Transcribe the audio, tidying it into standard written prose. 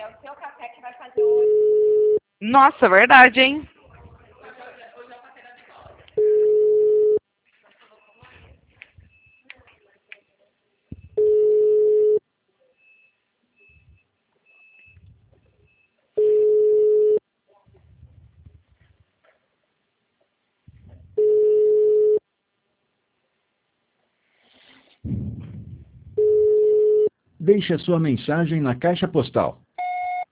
é o seu café que vai fazer hoje. Nossa, verdade, hein? Deixe a sua mensagem na caixa postal